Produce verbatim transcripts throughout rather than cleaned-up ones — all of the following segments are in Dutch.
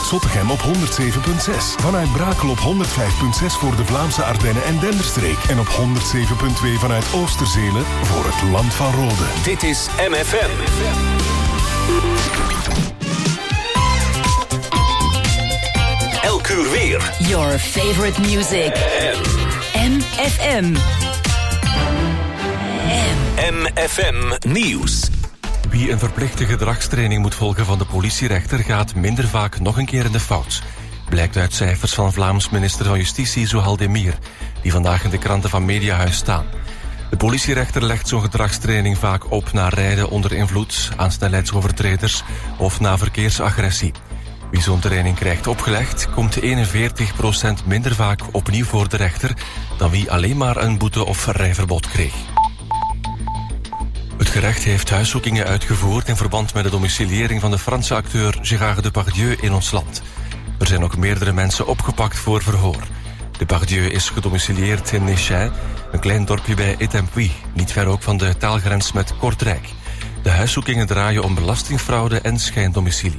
vanuit Zottegem op honderd zeven komma zes. Vanuit Brakel op honderd vijf komma zes voor de Vlaamse Ardennen en Denderstreek. En op honderd zeven komma twee vanuit Oosterzelen voor het Land van Rode. Dit is M F M. Elk uur weer. Your favorite music. M F M. M F M Nieuws. Wie een verplichte gedragstraining moet volgen van de politierechter gaat minder vaak nog een keer in de fout. Blijkt uit cijfers van Vlaams minister van Justitie Zohal Demir, die vandaag in de kranten van Mediahuis staan. De politierechter legt zo'n gedragstraining vaak op na rijden onder invloed, aan snelheidsovertreders of na verkeersagressie. Wie zo'n training krijgt opgelegd, komt eenenveertig procent minder vaak opnieuw voor de rechter dan wie alleen maar een boete of rijverbod kreeg. Het gerecht heeft huiszoekingen uitgevoerd in verband met de domiciliëring van de Franse acteur Gérard Depardieu in ons land. Er zijn ook meerdere mensen opgepakt voor verhoor. Depardieu is gedomicilieerd in Néchin, een klein dorpje bij Étampes, niet ver ook van de taalgrens met Kortrijk. De huiszoekingen draaien om belastingfraude en schijndomicilie.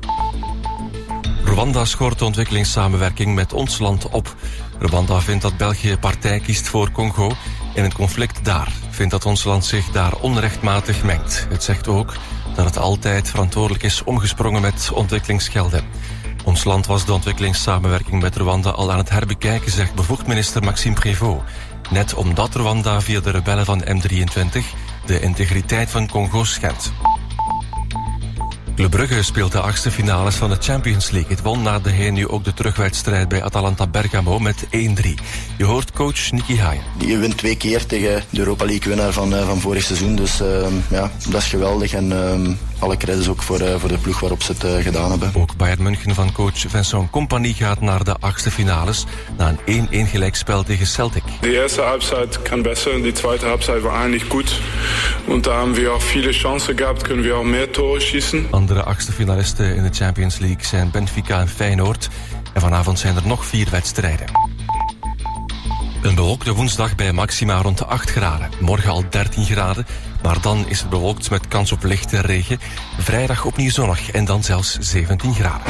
Rwanda schort de ontwikkelingssamenwerking met ons land op. Rwanda vindt dat België partij kiest voor Congo in het conflict daar. Vindt dat ons land zich daar onrechtmatig mengt. Het zegt ook dat het altijd verantwoordelijk is omgesprongen met ontwikkelingsgelden. Ons land was de ontwikkelingssamenwerking met Rwanda al aan het herbekijken, zegt bevoegd minister Maxime Prévost. Net omdat Rwanda via de rebellen van M drieëntwintig de integriteit van Congo schendt. Club Brugge speelt de achtste finales van de Champions League. Het won na de heen nu ook de terugwedstrijd bij Atalanta Bergamo met één drie. Je hoort coach Nicky Hayen. Je wint twee keer tegen de Europa League winnaar van, uh, van vorig seizoen. Dus uh, ja, dat is geweldig. En uh, alle credits ook voor, uh, voor de ploeg waarop ze het uh, gedaan hebben. Ook Bayern München van coach Vincent Kompany gaat naar de achtste finales na een één-één gelijkspel tegen Celtic. De eerste halbzeit kan besser, die tweede halbzeit was eigenlijk goed. En daar hebben we ook viele Chancen gehad, kunnen we ook meer toren schießen. Andere achtste finalisten in de Champions League zijn Benfica en Feyenoord. En vanavond zijn er nog vier wedstrijden. Een bewolkte woensdag bij maxima rond de acht graden. Morgen al dertien graden, maar dan is het bewolkt met kans op lichte regen. Vrijdag opnieuw zonnig en dan zelfs zeventien graden.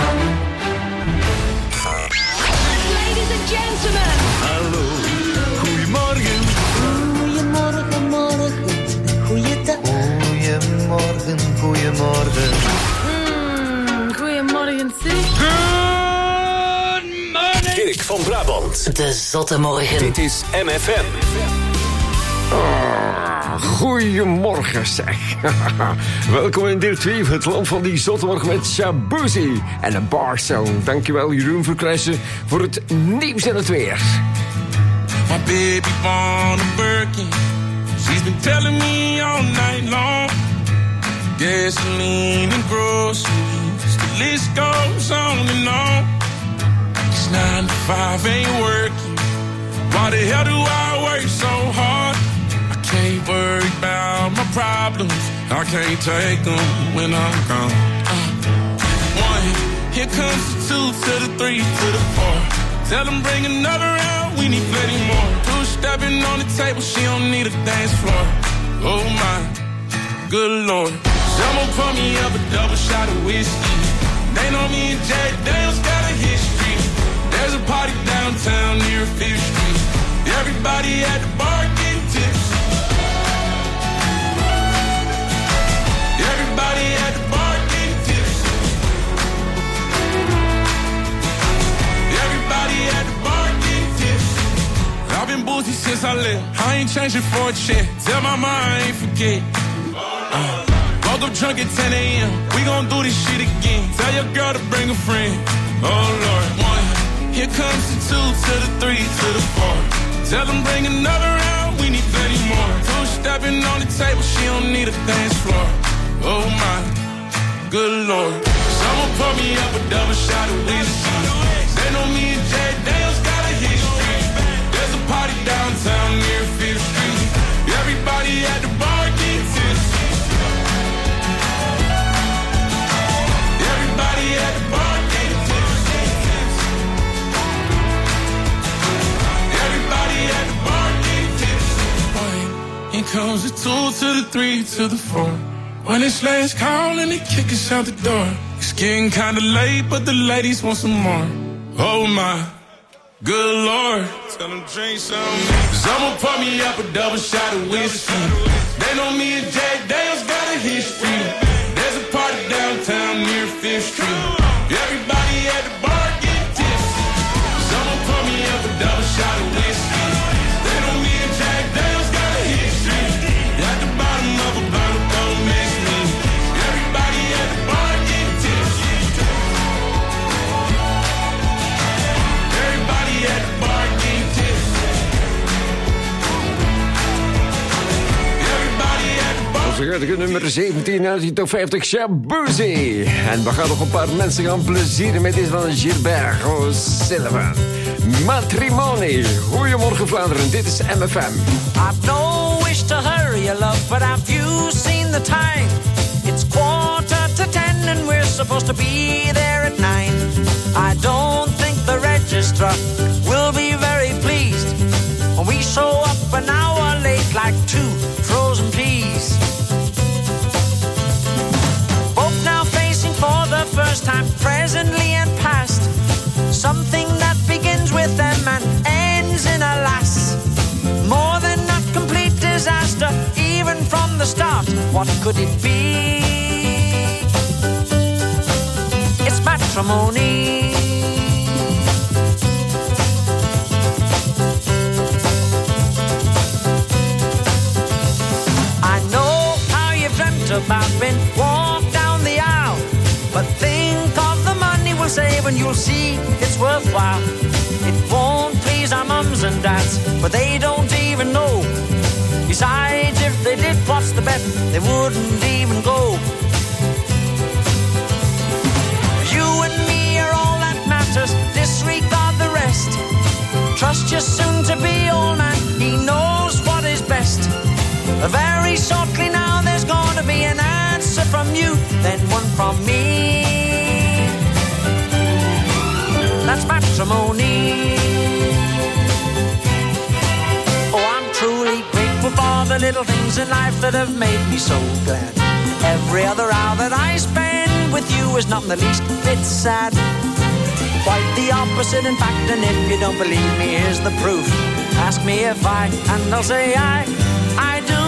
Ladies and gentlemen. Hallo, goedemorgen. Goedemorgen, morgen, goeiedag. Goedemorgen, goedemorgen. Mm, goedemorgen, zeg. Dirk van Brabant. De Zotte Morgen. Dit is M F M. Ah, goedemorgen, zeg. Welkom in deel twee van het land van die zotte morgen met Shabuzi en een Barzone. Dankjewel, Jeroen Verkrijsen, voor het nieuws en het weer. My baby born a Birkin. She's been telling me all night long. Gasoline and groceries. The list goes on and on. It's nine to five ain't working. Why the hell do I work so hard? I can't worry about my problems. I can't take them when I'm gone. Uh, one, here comes the two to the three to the four. Tell them bring another round, we need plenty more. Two stepping on the table, she don't need a dance floor. Oh my, good lord. Someone pour me up a double shot of whiskey. They know me and Jay Dale's got a history. There's a party downtown near Fifth Street. Everybody at the bar getting tipsy. Everybody at the bar getting tipsy. Everybody at the bar getting tipsy. I've been boozy since I left. I ain't changing for a check. Tell my mom I ain't forget. Uh, woke up drunk at ten a.m. We gon' do this shit again. Tell your girl to bring a friend. Oh Lord, one. Here comes the two to the three to the four. Tell them bring another round, we need plenty more. Two stepping on the table, she don't need a dance floor. Oh my, good lord. Someone pour me up a double shot of whiskey. They know me and Jay Dale's got a history. There's a party downtown near Fifth Street. Everybody at the bar getting tipsy. Everybody at the bar getting tipsy. Everybody at the bar getting tipsy. Here comes the two to the three to the four. When it's last call and they kick us out the door. It's getting kinda late, but the ladies want some more. Oh my, good Lord. Tell them drink some. Someone pour me up a double shot of whiskey. They know me and Jack Daniels got a history. There's a party downtown near Fifth Street. Everybody at the bar get tipsy. Someone pour me up a double shot of whiskey. They know me and Jack Daniels got a history. At the bottom of a bottle, don't miss me. Everybody at the bar get tipsy. Everybody at the bar get tipsy. Everybody at the bar. Onze huidige nummer zeventien uit die top vijftig, Shabuzi. En we gaan nog een paar mensen gaan plezieren met deze van Gilbert O'Sullivan. Matrimony. Goedemorgen Vlaanderen, dit is M F M. I've no wish to hurry you love, but have you seen the time? It's quarter to ten and we're supposed to be there at nine. I don't think the registrar will be very pleased when we show up an hour late like two frozen peas. Both now facing for the first time, presently and past, something that begins with them and ends in a lass. More than a complete disaster, even from the start. What could it be? It's matrimony. I know how you've dreamt about being walked down the aisle, but think of the money we'll save and you'll see it's worthwhile. It won't please our mums and dads, but they don't even know. Besides, if they did, what's the bet? They wouldn't even go. You and me are all that matters, disregard the rest. Trust your soon-to-be old man, he knows what is best. Very shortly now there's gonna be an answer from you, then one from me. That's matrimony. Oh, I'm truly grateful for the little things in life that have made me so glad. Every other hour that I spend with you is not in the least bit sad. Quite the opposite, in fact, and if you don't believe me, here's the proof. Ask me if I, and I'll say I, I do.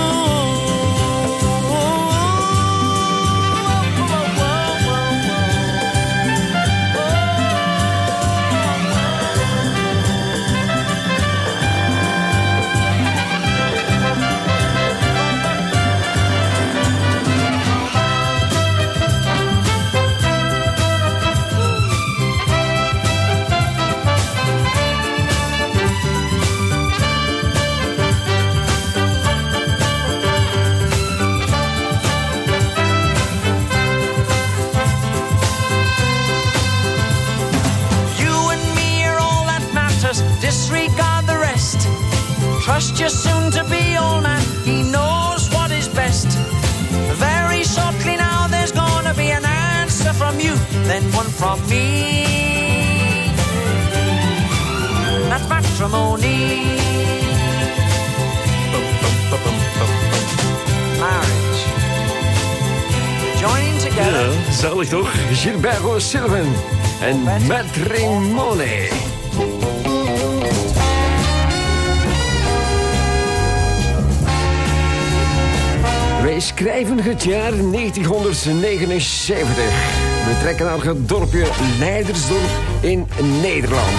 Disregard the rest. Trust your soon-to-be old man, he knows what is best. Very shortly now there's gonna be an answer from you, then one from me. That's matrimony. Marriage. Joining together. Ja, zalig toch? Gilbert O'Sullivan en Matrimony. Wij schrijven het jaar negentienhonderdnegenenzeventig. We trekken naar het dorpje Leidersdorp in Nederland.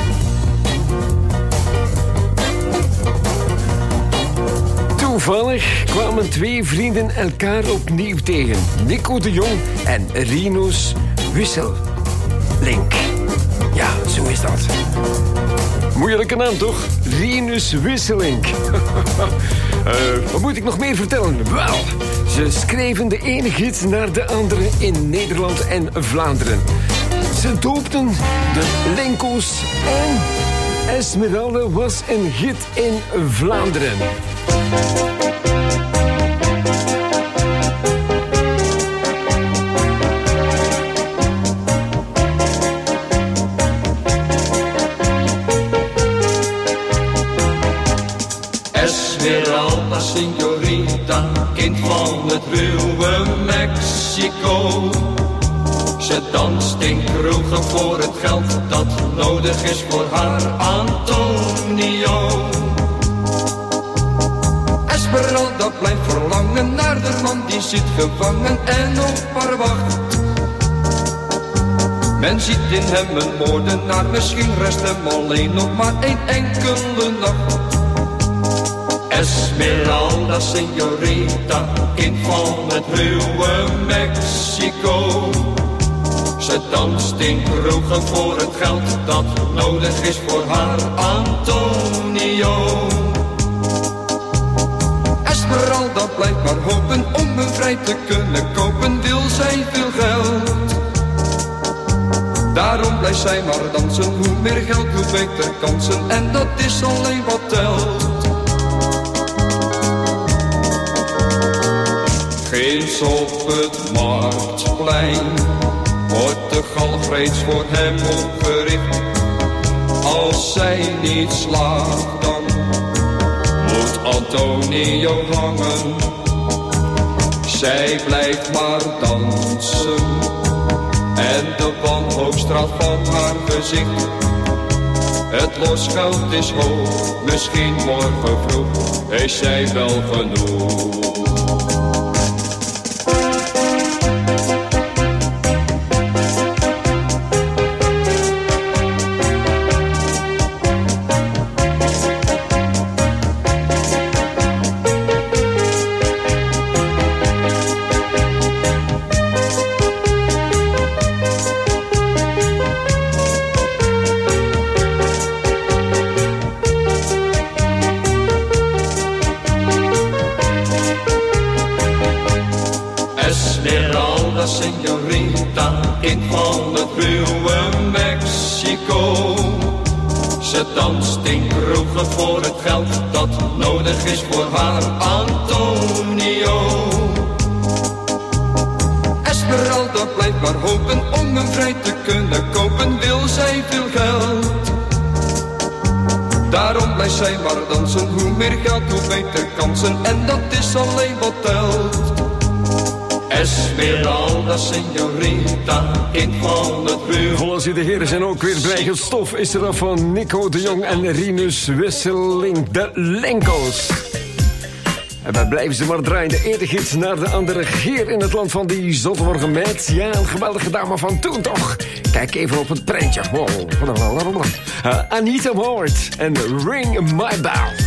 Toevallig kwamen twee vrienden elkaar opnieuw tegen. Nico de Jong en Rinus Wisselink. Ja, zo is dat. Moeilijke naam toch? Rinus Wisselink. Uh, wat moet ik nog meer vertellen? Wel, ze schreven de ene hit naar de andere in Nederland en Vlaanderen. Ze doopten de Lenko's en Esmeralda was een hit in Vlaanderen. Esmeralda, signorita, kind van het ruwe Ze danst in kroegen voor het geld dat nodig is voor haar Antonio. Esmeralda blijft verlangen naar de man die zit gevangen en op haar wacht. Men ziet in hem een moordenaar, misschien rest hem alleen nog maar één enkele nacht. Esmeralda, señorita, kind van het ruwe Mexico. Ze danst in kroegen voor het geld dat nodig is voor haar Antonio. Esmeralda blijft maar hopen om hem vrij te kunnen kopen, wil zij veel geld. Daarom blijft zij maar dansen, hoe meer geld, hoe beter kansen, en dat is alleen wat telt. Ginds op het marktplein wordt de galg reeds voor hem opgericht. Als zij niet slaagt, dan moet Antonio hangen. Zij blijft maar dansen en de wanhoop straalt van haar gezicht. Het losgeld is hoog, misschien morgen vroeg is zij wel genoeg. Señorita, kind van het ruwe Mexico. Ze danst in kroegen voor het geld dat nodig is voor haar Antonio. Esmeralda blijft maar hopen om hem vrij te kunnen kopen, wil zij veel geld. Daarom blijft zij maar dansen, hoe meer geld, hoe beter kansen, en dat is alleen wat telt. Esmeralda, señorita, kind van het ruw. Volgens u de heren zijn ook weer blij. Het stof is er af van Nico de Jong en Rinus Wisseling, de Lenkels. En wij blijven ze maar draaien. De ene gids naar de andere. Geer in het land van die zotmorgen met. Ja, een geweldige dame van toen toch. Kijk even op het prentje. Wow. Uh, Anita Ward en Ring My Bell.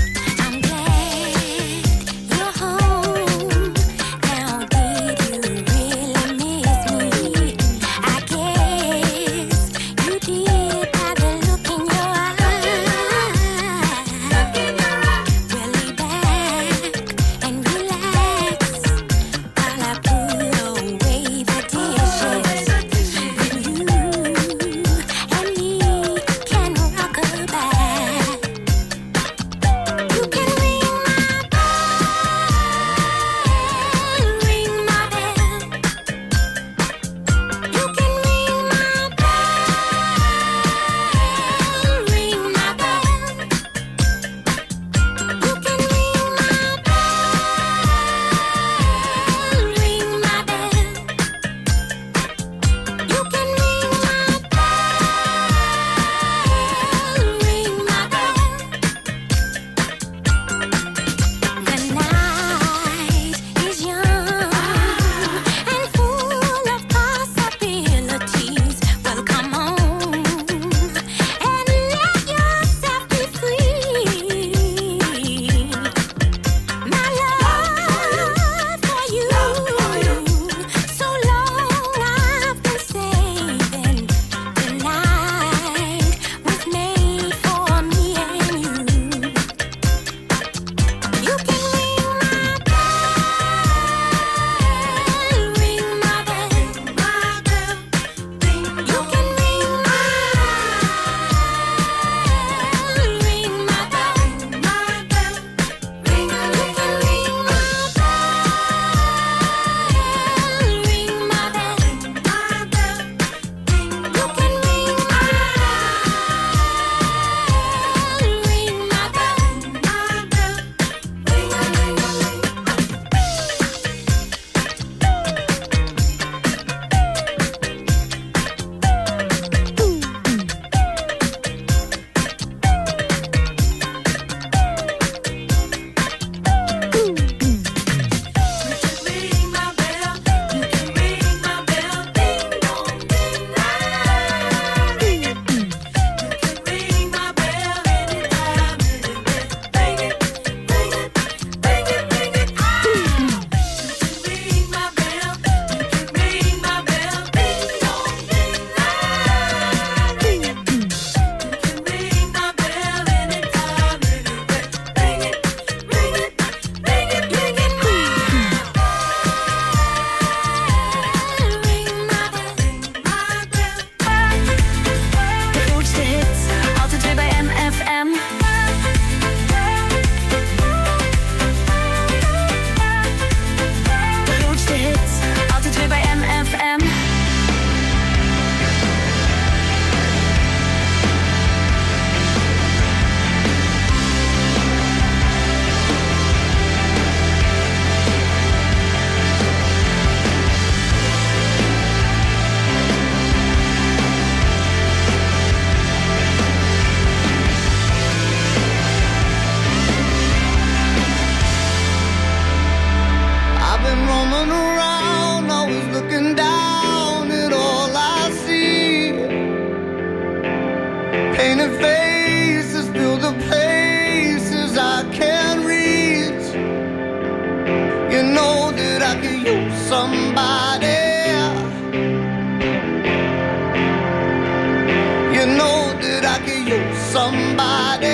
somebody,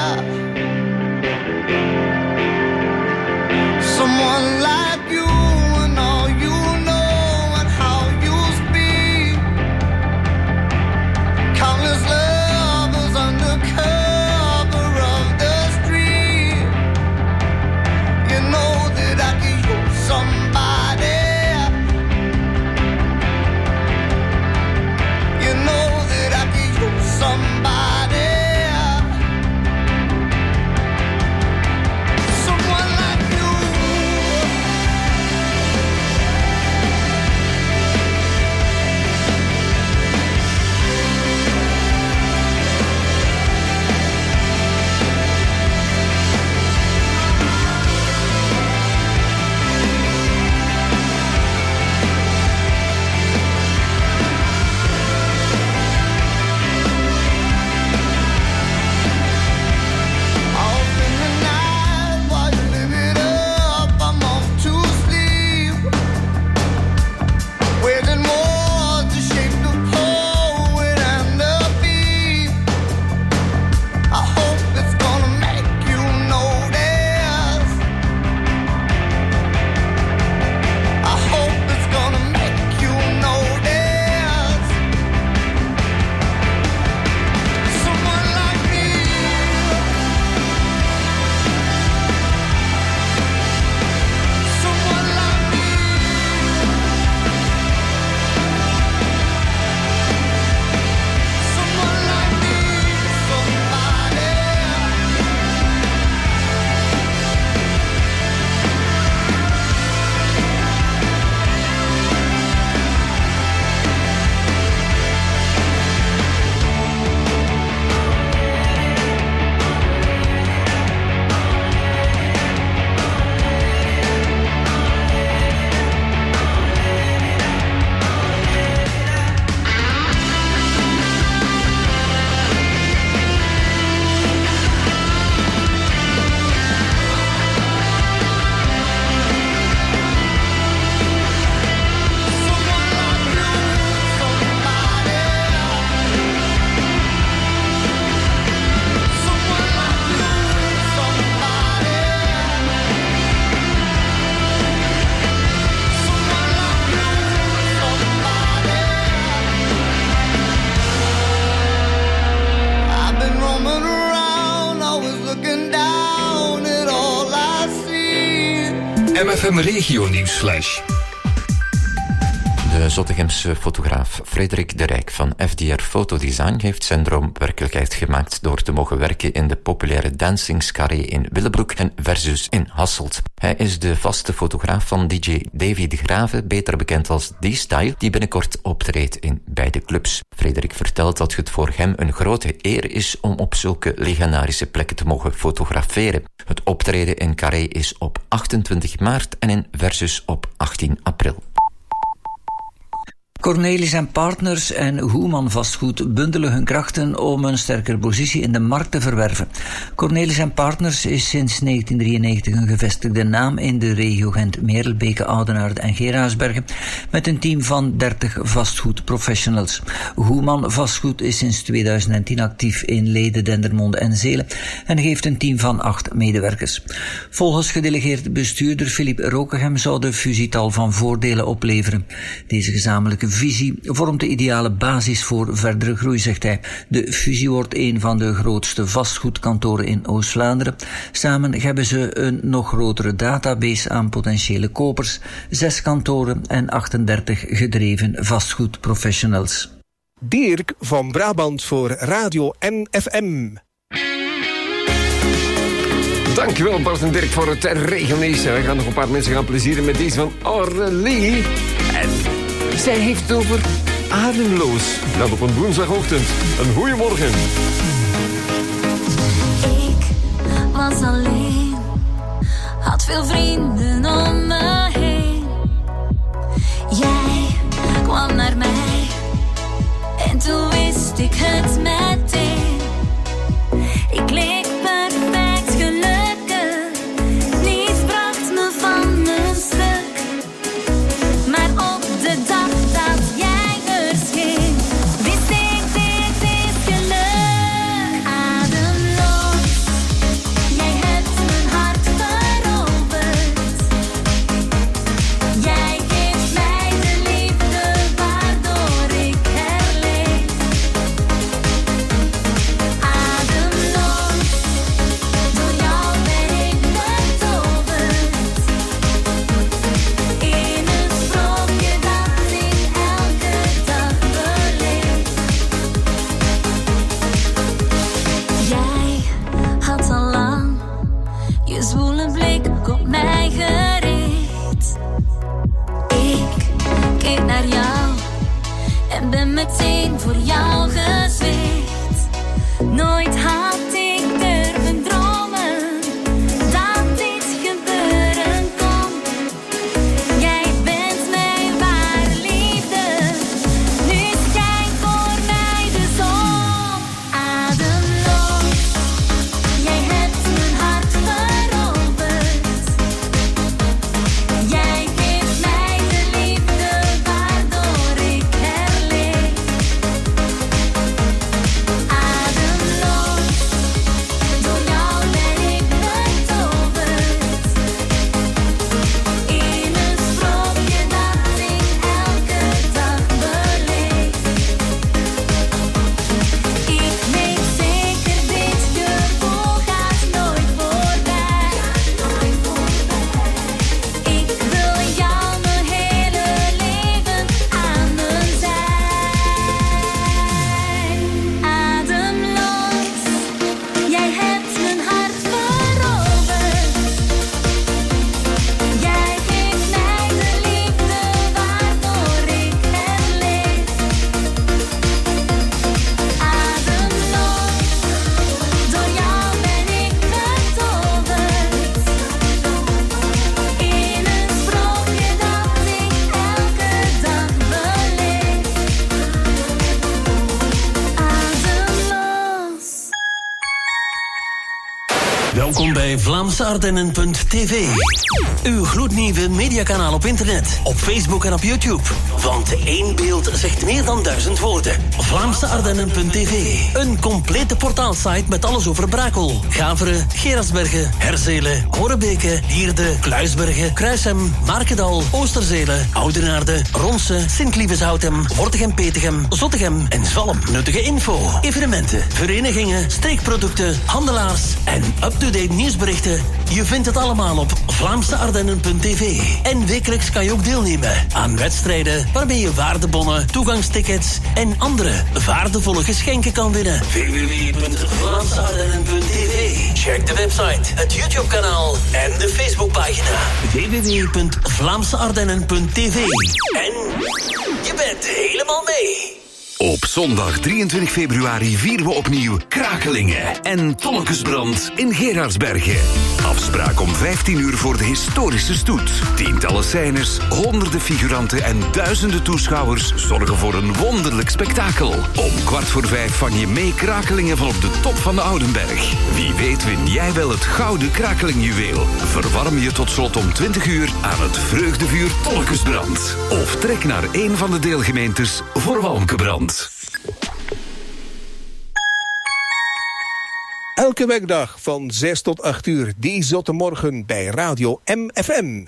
someone like you and all you know and how you speak. Countless lovers under cover of the street. You know that I could use somebody. You know that I could use somebody. Someone like you. Off in the night while you live it up, I'm off to sleep. Waging war to shape the poet and the beat. I hope it's gonna make you notice. I hope it's gonna make you notice. Someone like me. Someone like me. Someone like me. Somebody. I've been roaming around, always looking down at all I see. M F M Regio Nieuwsflash. De Zottegemse fotograaf Frederik de Rijk van F D R Fotodesign heeft zijn droom werkelijkheid gemaakt door te mogen werken in de populaire Dancing Carré in Willebroek en Versus in Hasselt. Hij is de vaste fotograaf van D J Davy de Grave, beter bekend als D-Style, die binnenkort optreedt in beide clubs. Frederik vertelt dat het voor hem een grote eer is om op zulke legendarische plekken te mogen fotograferen. Het optreden in Carré is op achtentwintig maart en in Versus op achttien april. Cornelis en Partners en Hoeman Vastgoed bundelen hun krachten om een sterkere positie in de markt te verwerven. Cornelis en Partners is sinds negentien drieënnegentig een gevestigde naam in de regio Gent, Merelbeke, Oudenaarde en Geraardsbergen met een team van dertig vastgoedprofessionals. Hoeman Vastgoed is sinds tweeduizend tien actief in Leiden, Dendermonde en Zelen en heeft een team van acht medewerkers. Volgens gedelegeerd bestuurder Philippe Rokegem zou de fusie tal van voordelen opleveren. Deze gezamenlijke visie vormt de ideale basis voor verdere groei, zegt hij. De fusie wordt een van de grootste vastgoedkantoren in Oost-Vlaanderen. Samen hebben ze een nog grotere database aan potentiële kopers, zes kantoren en achtendertig gedreven vastgoedprofessionals. Dirk van Brabant voor Radio M F M. Dankjewel Bart en Dirk voor het regionieuws. We gaan nog een paar mensen gaan plezieren met deze van Aurélie. En zij heeft het over ademloos. Dat op een woensdagochtend. Een goeiemorgen. Ik was alleen, had veel vrienden om me heen. Jij kwam naar mij en toen wist ik het meteen. Ik leek perfect gelukkig, niets bracht me van mijn stuk. Maar op de dag dat jij er scheen, wist ik dit is geluk. meteen voor jou gezwicht. Nooit had ik durven dromen dat dit gebeuren kon. Jij bent mijn ware liefde, nu schijnt voor mij de zon. Ademloos, jij hebt mijn hart veroverd. Jij geeft mij de liefde waardoor ik herleef. Ademloos, door jou ben ik betoverd. In een sprookje dat ik elke dag beleef. Ik weet zeker, dit gevoel gaat nooit voorbij. Ik wil jou mijn hele leven aan mijn zij. Ademloos, jij hebt mijn hart veroverd. Jij geeft mij de liefde waardoor ik herleef. Ademloos, door jou ben ik betoverd. In een sprookje dat ik elke dag beleef. Ademloos. Welkom bij Vlaamse Ardennen punt t v. Uw gloednieuwe mediakanaal op internet, op Facebook en op YouTube. Want één beeld zegt meer dan duizend woorden. Vlaamse Ardennen punt t v. Een complete portaalsite met alles over Brakel, Gaveren, Gerardsbergen, Herzelen, Horebeke, Hierde, Kluisbergen, Kruishem, Markedal, Oosterzelen, Oudenaarde, Ronse, Sint-Lieveshoutem, Wortegem-Petegem, Zottegem en Zalm. Nuttige info, evenementen, verenigingen, streekproducten, handelaars en up-to-date nieuwsberichten. Je vindt het allemaal op Vlaamse Ardennen punt t v. En wekelijks kan je ook deelnemen aan wedstrijden waarmee je waardebonnen, toegangstickets en andere waardevolle geschenken kan winnen. w w w punt vlaamse ardennen punt t v. Check de website, het YouTube-kanaal en de Facebookpagina. w w w punt vlaamse ardennen punt t v. En je bent helemaal mee. Op zondag drieëntwintig februari vieren we opnieuw Krakelingen en Tonnekesbrand in Gerardsbergen. Afspraak om vijftien uur voor de historische stoet. Tientallen scènes, honderden figuranten en duizenden toeschouwers zorgen voor een wonderlijk spektakel. Om kwart voor vijf vang je mee Krakelingen van op de top van de Oudenberg. Wie weet win jij wel het gouden Krakelingjuweel. Verwarm je tot slot om twintig uur aan het vreugdevuur Tonnekesbrand. Of trek naar een van de deelgemeentes voor Walmkebrand. Elke werkdag van zes tot acht uur, die zotte morgen bij Radio M F M.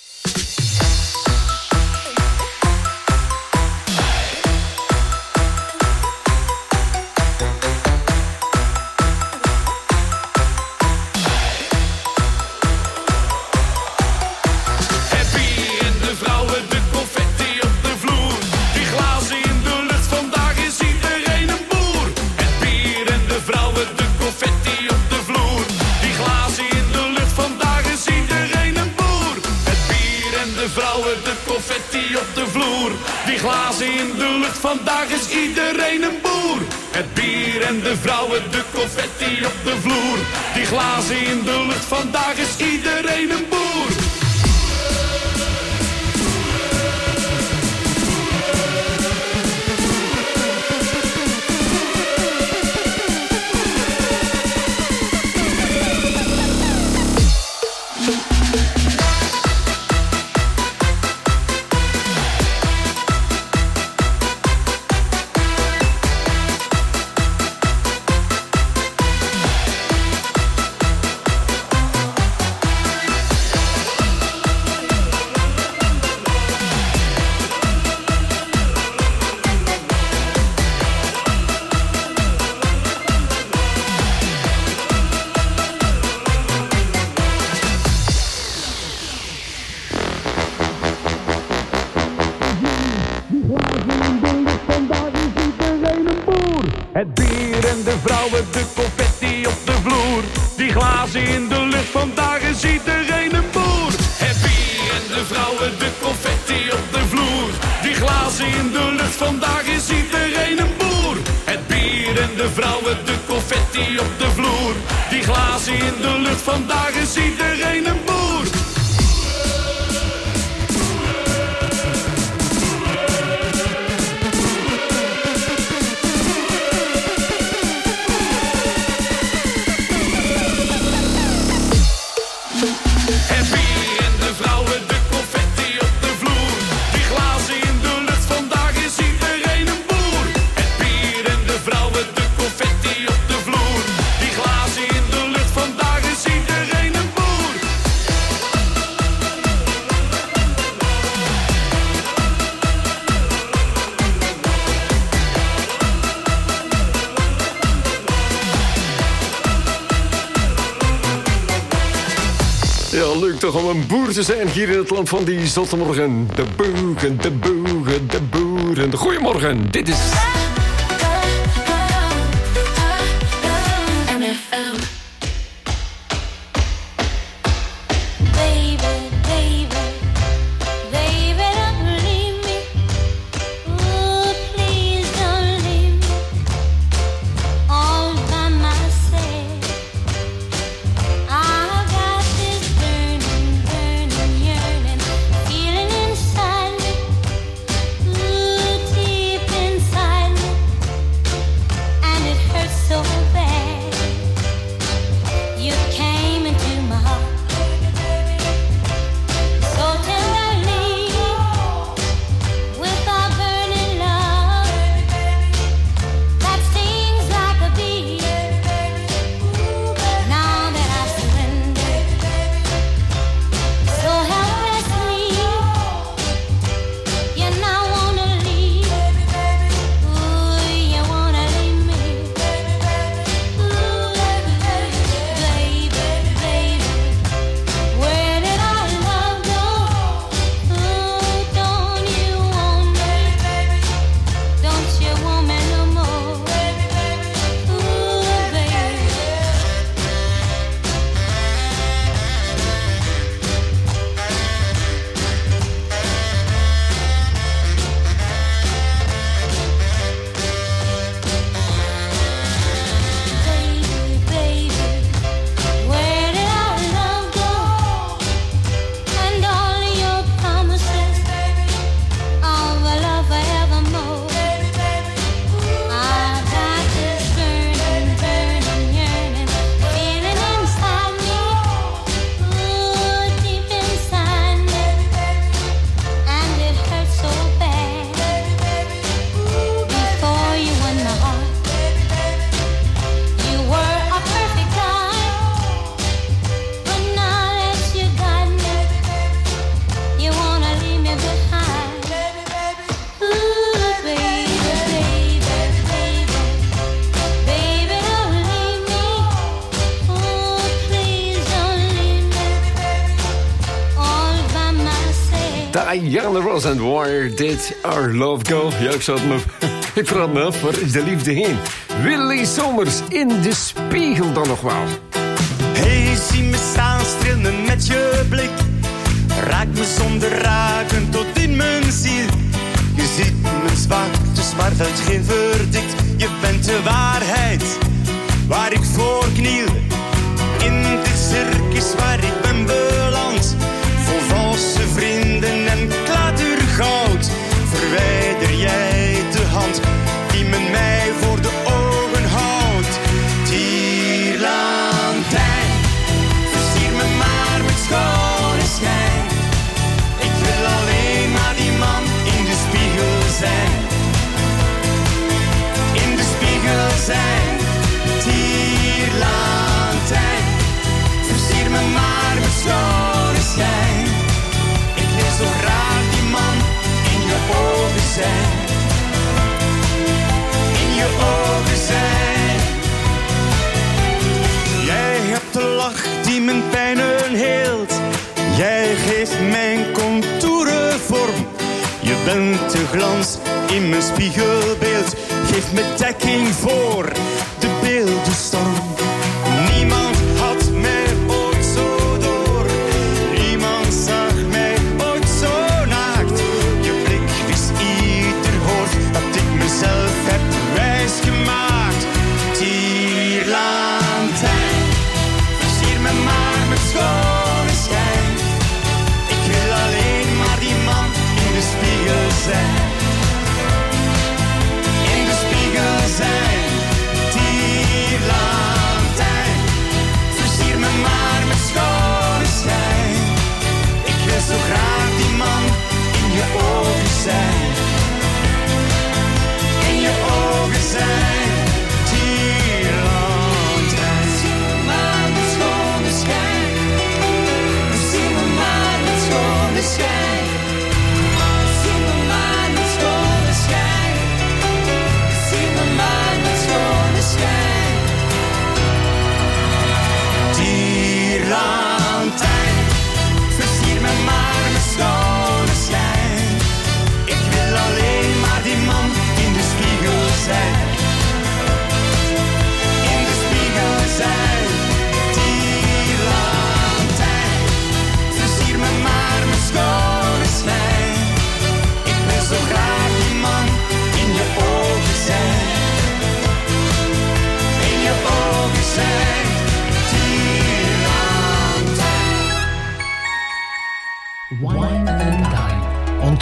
Die glazen in de lucht, vandaag is iedereen een boer. Het bier en de vrouwen, de confetti op de vloer. Die glazen in de lucht, vandaag is iedereen een boer. Het bier en de vrouwen, de confetti op de vloer. Die glazen in de lucht, vandaag is iedereen een boer. Het bier en de vrouwen, de confetti op de vloer. Die glazen in de lucht, vandaag is iedereen vandaag is iedereen een boer. Het bier en de vrouwen, de confetti op de vloer. Die glazen in de lucht, vandaag is iedereen een boer. Het bier en de vrouwen, de confetti op de vloer. Die glazen in de lucht, vandaag is iedereen een boer. Ja, leuk toch om een boer te zijn hier in het land van die zottemorgen. De boegen, de boegen, de boeren. Goedemorgen, dit is... Diana Ross and Where Did Our Love Go? Ja, ik zou het me... Ik vraag me af, waar is de liefde heen? Willy Somers in de spiegel dan nog wel. Hey, zie me staan, streel me met je blik. Raak me zonder raken tot in mijn ziel. Je ziet mijn zwaktes, maar velt geen verdict. Je bent de waarheid, waar ik voor kniel. In dit circus waar ik ben beland. Vol valse vrienden en klatergoud. Verwijder jij de hand die men mij voor de ogen houdt. Tierlantijn, versier me maar met schone schijn. Ik wil alleen maar die man in de spiegel zijn. In de spiegel zijn. Tierlantijn, versier me maar met schone schijn. Ik wil zo graag die man in je ogen zijn. In je ogen zijn. Jij hebt de lach die mijn pijnen heelt. Jij geeft mijn contouren vorm. Je bent de glans in mijn spiegelbeeld. Geef me dekking voor de beeldenstorm. Niemand had mij ooit zo door. Niemand zag mij ooit zo naakt. Je blik wist ieder woord dat ik mezelf heb wijsgemaakt. Tierlantijn, versier me maar.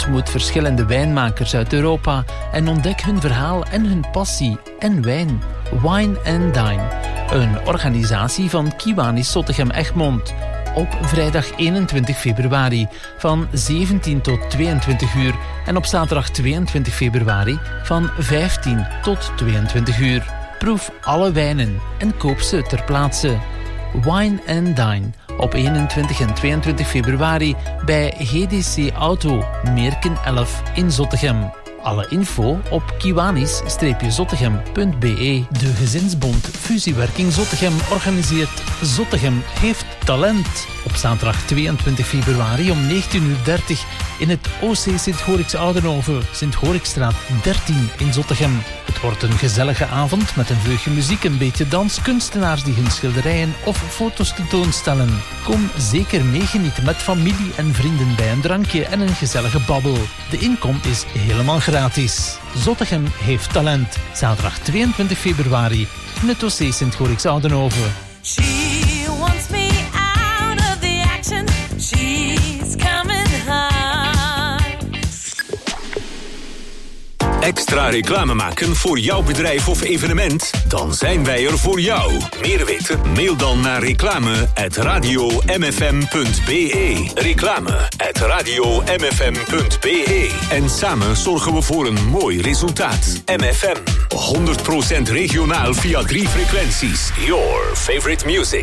Ontmoet verschillende wijnmakers uit Europa en ontdek hun verhaal en hun passie en wijn. Wine and Dine, een organisatie van Kiwanis Zottegem Egmond. Op vrijdag eenentwintig februari van zeventien tot tweeëntwintig uur en op zaterdag tweeëntwintig februari van vijftien tot tweeëntwintig uur. Proef alle wijnen en koop ze ter plaatse. Wine and Dine op eenentwintig en tweeëntwintig februari bij G D C Auto, Meerken elf in Zottegem. Alle info op kiwanis zottegem punt b e. De Gezinsbond Fusiewerking Zottegem organiseert Zottegem heeft talent. Op zaterdag tweeëntwintig februari om negentien uur dertig in het O C Sint-Gorix Oudenhoven, Sint-Gorixstraat dertien in Zottegem. Het wordt een gezellige avond met een vleugje muziek, een beetje dans, kunstenaars die hun schilderijen of foto's tentoonstellen. Kom zeker meegenieten met familie en vrienden bij een drankje en een gezellige babbel. De inkom is helemaal gratis. Zottegem heeft talent. Zaterdag tweeëntwintig februari in het O C Sint-Gorix Oudenhoven. She wants me out of the action. She's coming high. Extra reclame maken voor jouw bedrijf of evenement? Dan zijn wij er voor jou. Meer weten? Mail dan naar reclame at radio m f m punt b e. Reclame at radio m f m punt b e. En samen zorgen we voor een mooi resultaat. M F M, honderd procent regionaal via drie frequenties. Your favorite music.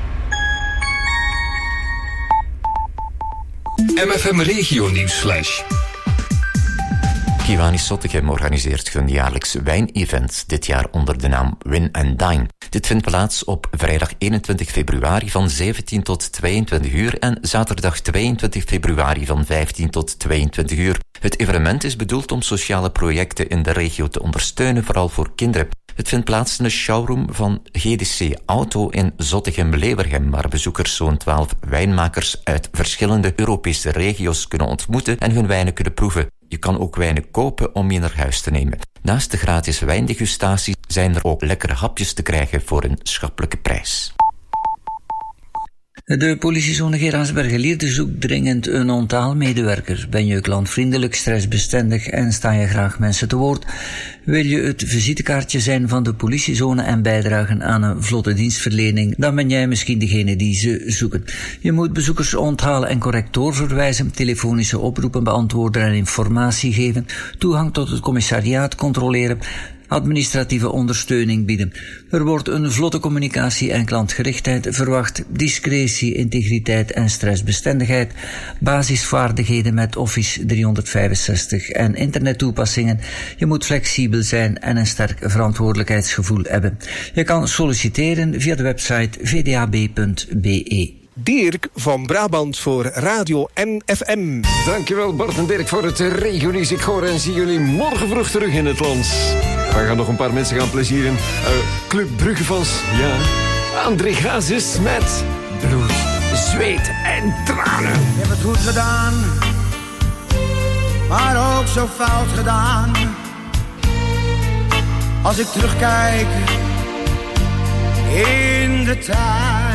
M F M Regio Nieuwsflash. Kiwanis Zottegem organiseert hun jaarlijks wijnevent, dit jaar onder de naam Wine and Dine. Dit vindt plaats op vrijdag eenentwintig februari van zeventien tot tweeëntwintig uur en zaterdag tweeëntwintig februari van vijftien tot tweeëntwintig uur. Het evenement is bedoeld om sociale projecten in de regio te ondersteunen, vooral voor kinderen. Het vindt plaats in de showroom van G D C Auto in Zottegem-Levergem, waar bezoekers zo'n twaalf wijnmakers uit verschillende Europese regio's kunnen ontmoeten en hun wijnen kunnen proeven. Je kan ook wijnen kopen om mee naar huis te nemen. Naast de gratis wijndegustatie zijn er ook lekkere hapjes te krijgen voor een schappelijke prijs. De politiezone Geraardsbergen-Lierde zoekt dringend een ontaalmedewerker. Ben je klantvriendelijk, stressbestendig en sta je graag mensen te woord? Wil je het visitekaartje zijn van de politiezone en bijdragen aan een vlotte dienstverlening? Dan ben jij misschien degene die ze zoeken. Je moet bezoekers onthalen en correct doorverwijzen, telefonische oproepen beantwoorden en informatie geven, toegang tot het commissariaat controleren, administratieve ondersteuning bieden. Er wordt een vlotte communicatie en klantgerichtheid verwacht, discretie, integriteit en stressbestendigheid, basisvaardigheden met Office driehonderdvijfenzestig en internettoepassingen. Je moet flexibel zijn en een sterk verantwoordelijkheidsgevoel hebben. Je kan solliciteren via de website v d a b punt b e. Dirk van Brabant voor Radio M F M. Dankjewel Bart en Dirk voor het regionieuws. Ik hoor en zie jullie morgen vroeg terug in het land. We gaan nog een paar mensen gaan plezieren. Uh, Club Bruggefans, ja. André Hazes met bloed, zweet en tranen. Ik heb het goed gedaan, maar ook zo fout gedaan. Als ik terugkijk in de tijd.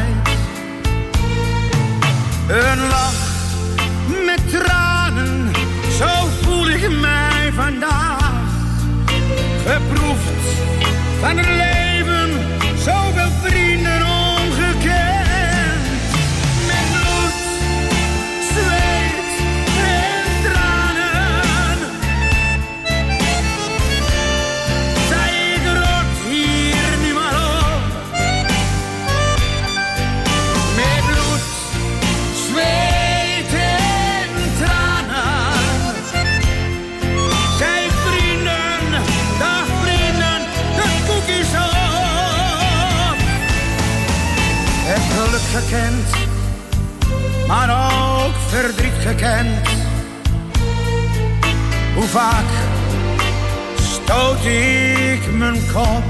Een lach met tranen, zo voel ik mij vandaag. Geproefd van het leven, zoveel vrienden ongekend. Met bloed, zweet en tranen. Zij ik rot hier nu maar op. Met bloed, zweet en tranen. Zij vrienden, dag vrienden, de koekjes op. Het geluk gekend, maar ook verdriet gekend. Hoe vaak stoot ik mijn kop.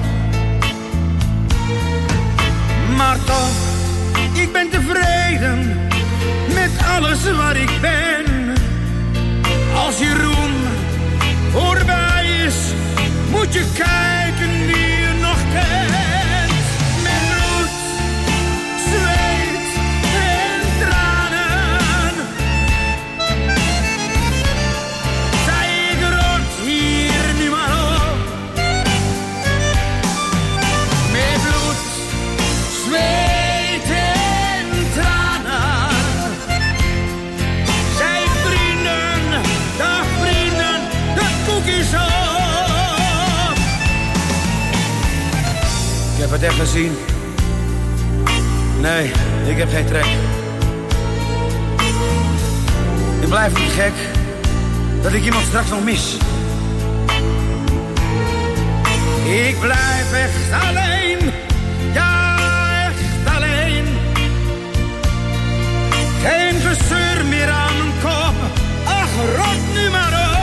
Maar toch, ik ben tevreden met alles waar ik ben. Als je roem voorbij is, moet je kijken wie je nog kent. Met bloed, zweet en tranen. Even het even zien. Nee, ik heb geen trek. Ik blijf niet gek dat ik iemand straks nog mis. Ik blijf echt alleen, ja echt alleen. Geen gezeur meer aan mijn kop, ach rot nu maar op.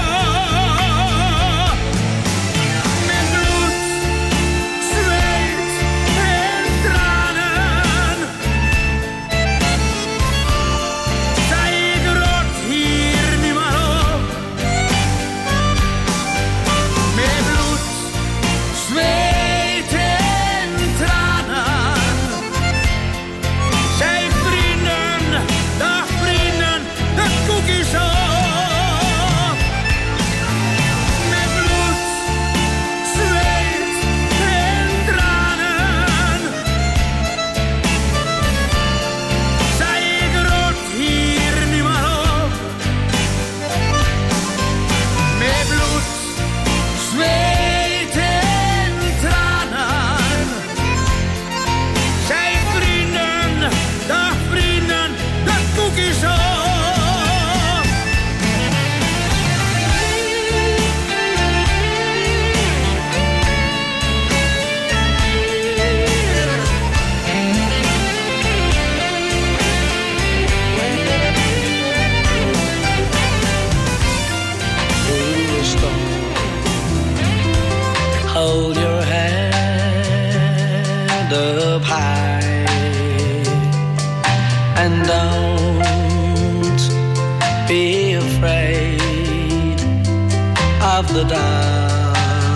Met bloed, zweet en tranen. Zij ik rot hier nu maar op. Met bloed, zweet en tranen. Zij vrienden, dag vrienden, de koek is op. Met bloed, zweet en tranen. Zij ik rot hier nu maar op. Met bloed, zweet en tranen. Zij vrienden, dag vrienden, de koek is op. Hold your head up high and don't be afraid of the dark.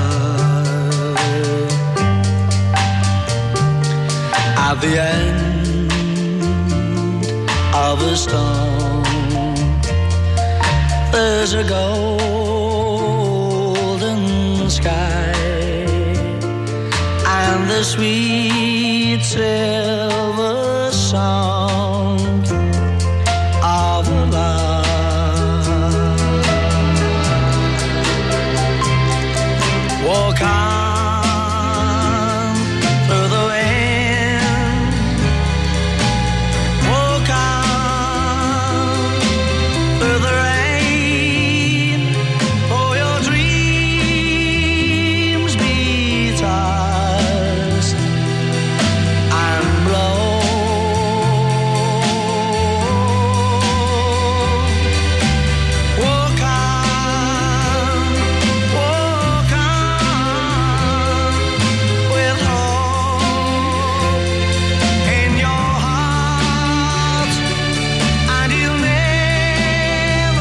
At the end of a storm, there's a golden sky and the sweet silver song of love. Walk on through the wind, walk on through the rain, for your dreams be tossed and blown. Walk on, walk on, with hope in your heart, and you'll never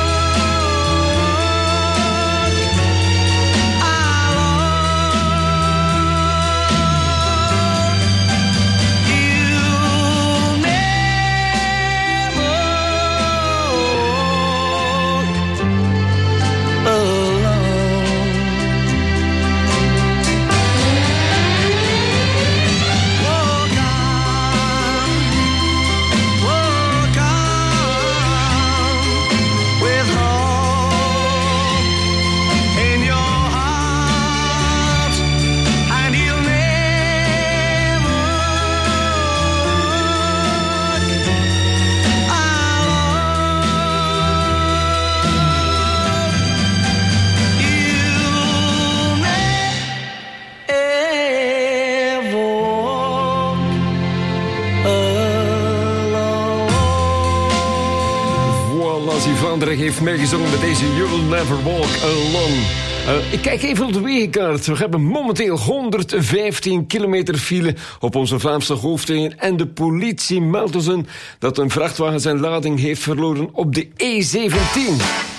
Vlaanderen heeft meegezongen met deze You'll Never Walk Alone. Uh, ik kijk even op de wegenkaart. We hebben momenteel honderdvijftien kilometer file op onze Vlaamse hoofdwegen. En de politie meldt ons in dat een vrachtwagen zijn lading heeft verloren op de E zeventien.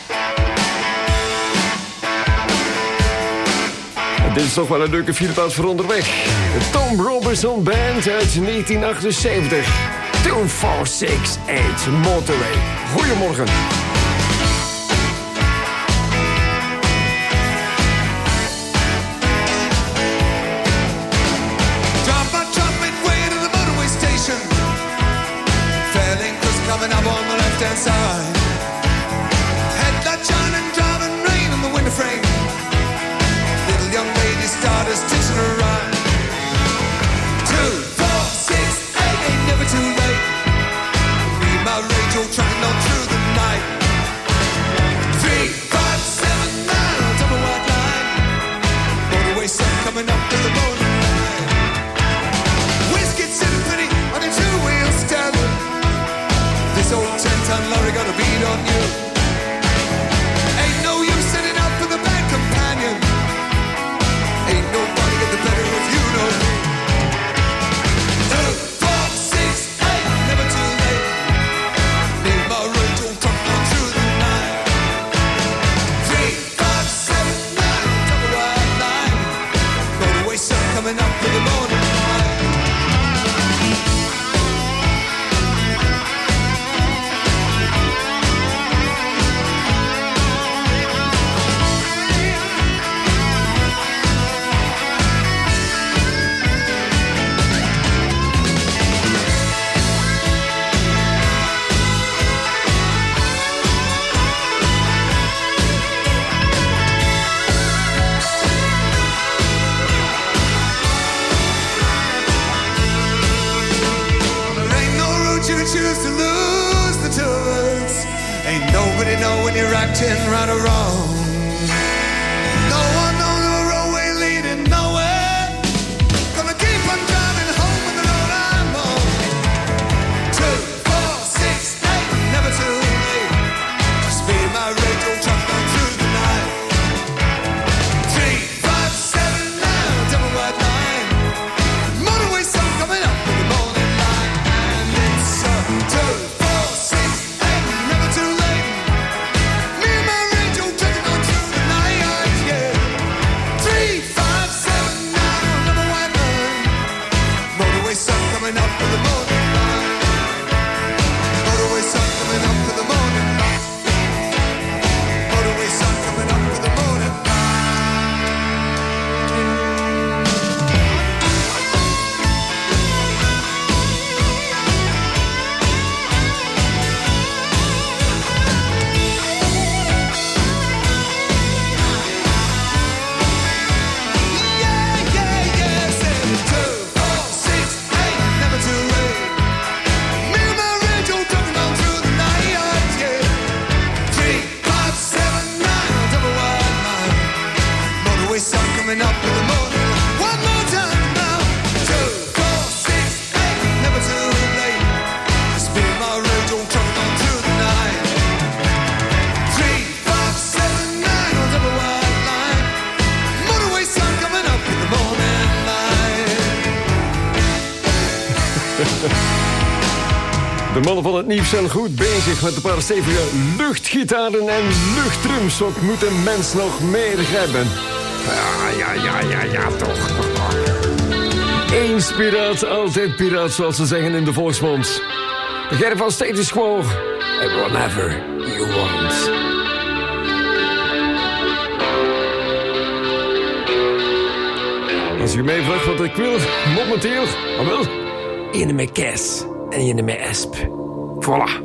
Dit is toch wel een leuke fileplaats voor onderweg. De Tom Robertson Band uit negentien achtenzeventig. twee vier zes acht Motorway. Goedemorgen. Coming up on the left-hand side. Headlight shining, driving rain on the window frame. Little young lady started stitching her rhyme. when you're acting right or wrong. No one knows the roadway leading nowhere. Gonna keep on driving home on the road I'm on. Two, four, six, eight, never too late. Speed my radio truck on through the night. Three, five, seven, nine, double white line. Motorway sun coming up in the morning light. And it's a two, four, six, eight, never too late. Me and my radio trucking on through the night, yeah. Three, five, seven, nine, double white line. Motorway sun coming up in the morning light. Motorway sun coming up in the morning light. Motorway sun coming up in the morning light. Yeah, yeah, yeah, seven, two, four, six, eight, never too late. Me and my radio trucking on through the night, yeah. Three, five, seven, nine, double wide line. Motorway sun coming up in the morning. One more time now. Two, four, six, eight, never too late. Spin my radio trucking on through the night. Three, five, seven, nine, double wide line. Motorway sun coming up in the morning light. De mannen van het nieuws zijn goed bezig met een paar stevige luchtgitaren en luchtdrums. Wat moet een mens nog meer hebben? Ja, ja, ja, ja, ja, toch. Eens piraat, altijd piraat, zoals ze zeggen in de volksmond. De Ger van Status Quo. And whatever you want. Als je mij vraagt wat ik wil, momenteel, maar wel, ene met kaas en ene met esp. Voilà.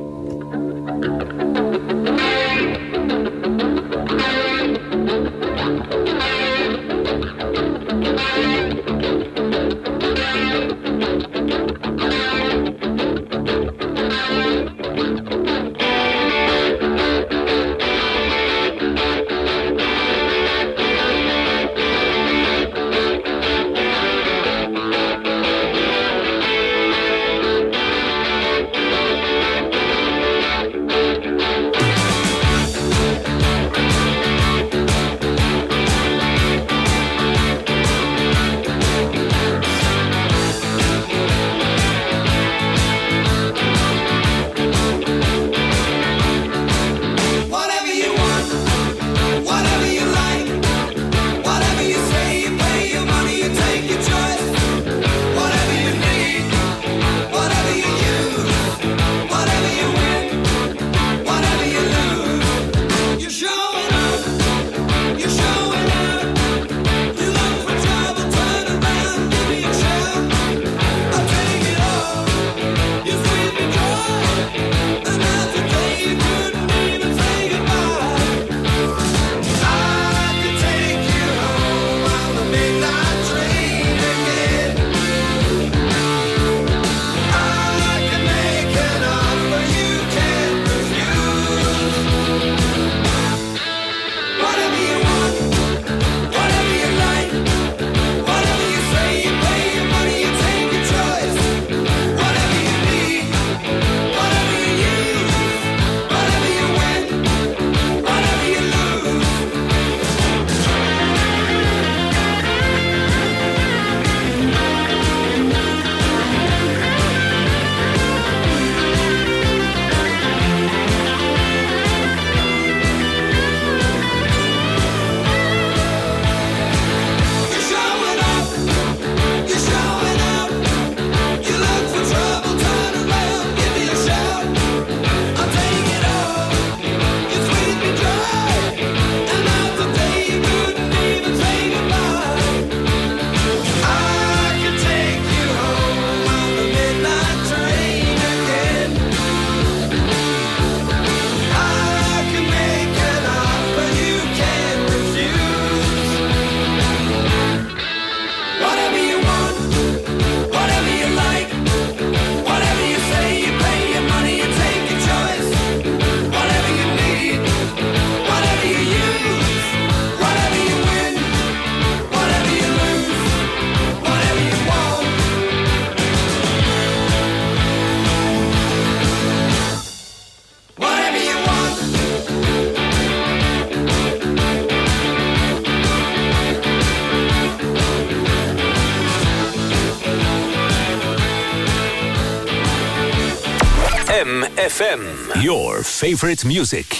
M F M. Your favorite music.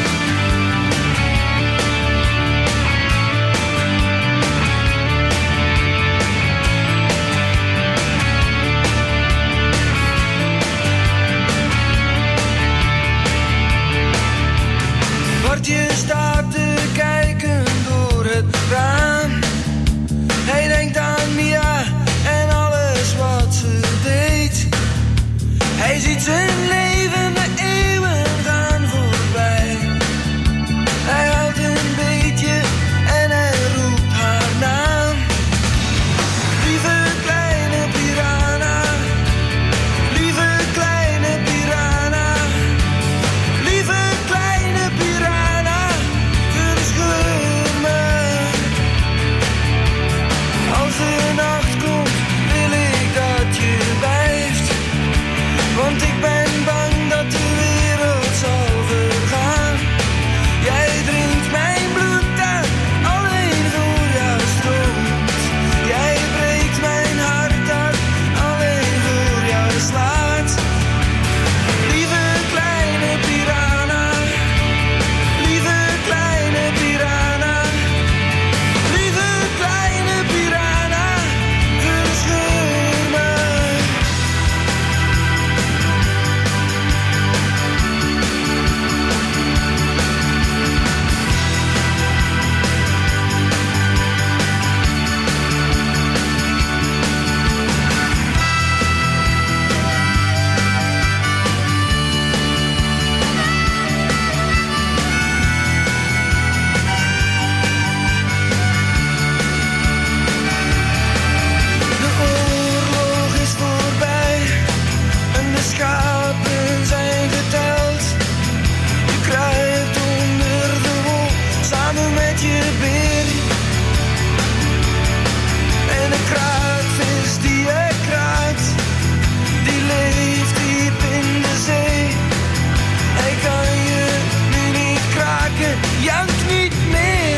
Bartje staat te kijken door het raam. Hij denkt aan Mia en alles wat ze deed. Hij ziet zijn leven de eeuwen gaan voorbij. Hij huilt een beetje en hij roept haar naam. Lieve kleine piranha, lieve kleine piranha, lieve kleine piranha, verscheur me. Als de nacht komt wil ik dat je blijft, want ik ben bang dat de wereld zal vergaan. Jij drinkt mijn bloed uit, alleen voor jou stroomt. Jij breekt mijn hart uit, alleen voor jou slaat. Lieve kleine piranha, lieve kleine piranha, lieve kleine piranha, verscheur me. De oorlog is voorbij en de schapen zijn geteld. Je kruipt onder de wol samen met je beer. En de kruidvis die je kruipt, die leeft diep in de zee. Hij kan je nu niet kraken, jankt niet meer.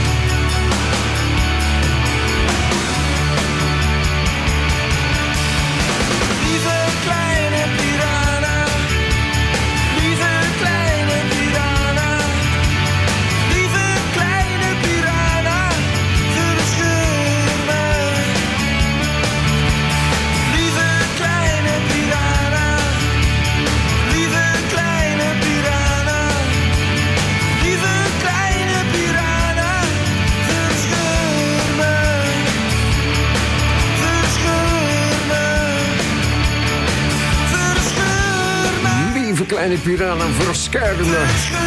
Lieve kleine piranha, lieve kleine piranha, lieve kleine piranha, verscheur me. Lieve kleine piranha, lieve kleine piranha, lieve kleine piranha, verscheur me. Verscheur me. Verscheur me. Lieve kleine piranha, verscheur me.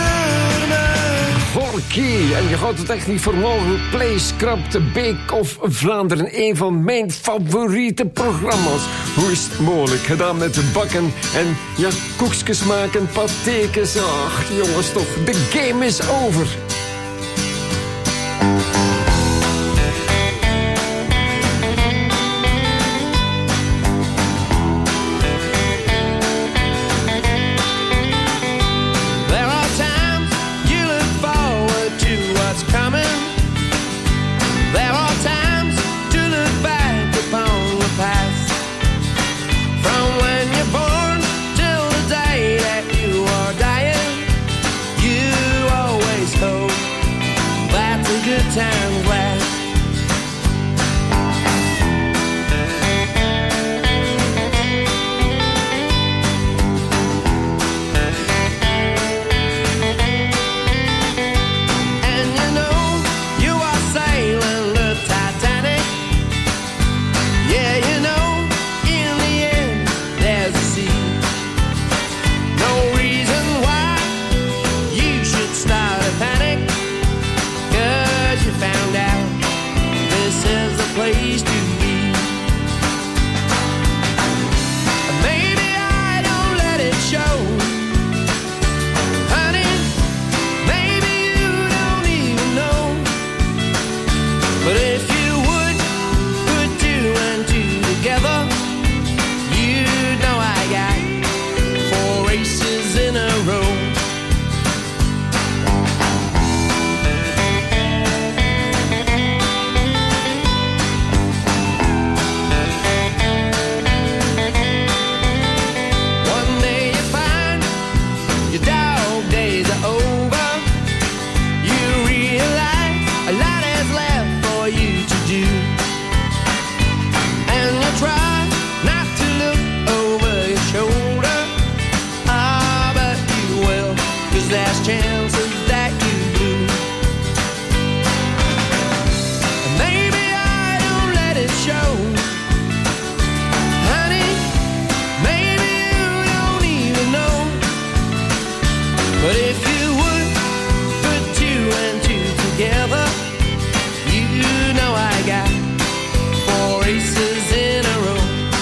Gorky, en je gaat het echt niet voor mogelijk. Play, Scrap, de Beek of Vlaanderen. Een van mijn favoriete programma's. Hoe is het mogelijk? Gedaan met de bakken en ja, koekjes maken, patekens. Ach, jongens toch, de game is over. There are times you look forward to what's coming. There are times to look back upon the past. From when you're born till the day that you are dying, you always hope that the good times last. And you know you are sailing the Titanic. Yeah, you know in the end there's a sea. No reason why you should start a panic, 'cause you found out this is the place to be. Maybe I don't let it show, honey. Maybe you don't even know. But if you would put two and two together, you'd know I got four races in a row. do. And you try not to look over your shoulder. Ah, but you will, 'cause there's chances that you do. And maybe I don't let it show. Honey, maybe you don't even know. But if you would put two and two together, you know I got four aces in a row.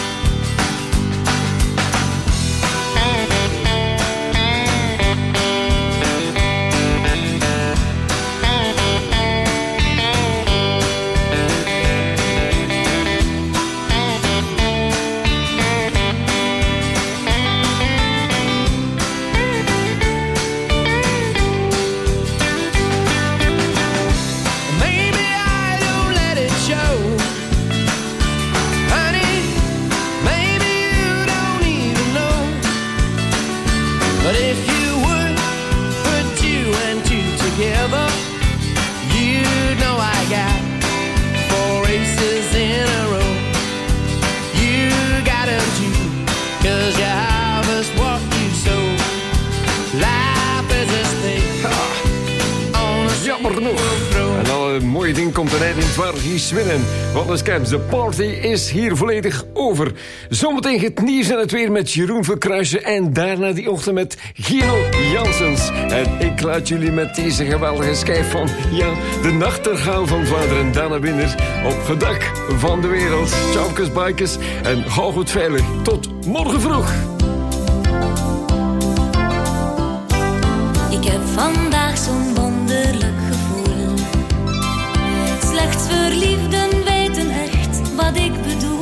Maybe I don't let it show. Honey, maybe you don't even know. But if you would put two and two together, you know I got four aces in a row. You got 'em too, 'cause you harvest what you sow. Life is a stake on a Jammer genoeg. En alle mooie ding komt er eind waar Gies winnen. Want de scams, de party is hier volledig over. Zometeen het nieuws en het weer met Jeroen Verkruijsen. En daarna die ochtend met Gino Janssens. En ik laat jullie met deze geweldige schijf van, ja, de nachtegaal van Vlaanderen. Dana Binder op gedak van de wereld. Ciao, bikers. En hou goed veilig. Tot morgen vroeg. Ik heb vandaag zo'n wonderlijk gevoel. Slechts verliefden weten echt wat ik bedoel.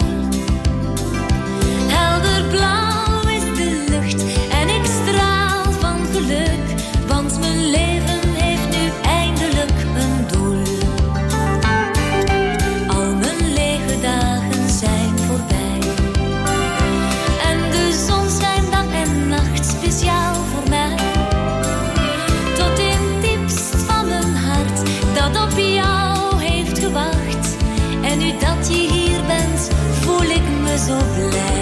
Helder blauw is de lucht en ik straal van geluk. Want mijn leven heeft nu eindelijk een doel. Al mijn lege dagen zijn voorbij. En de zon schijnt dag en nacht speciaal voor mij. Tot in het diepst van mijn hart dat op jou heeft gewacht. En nu dat je hier bent, voel ik me zo blij.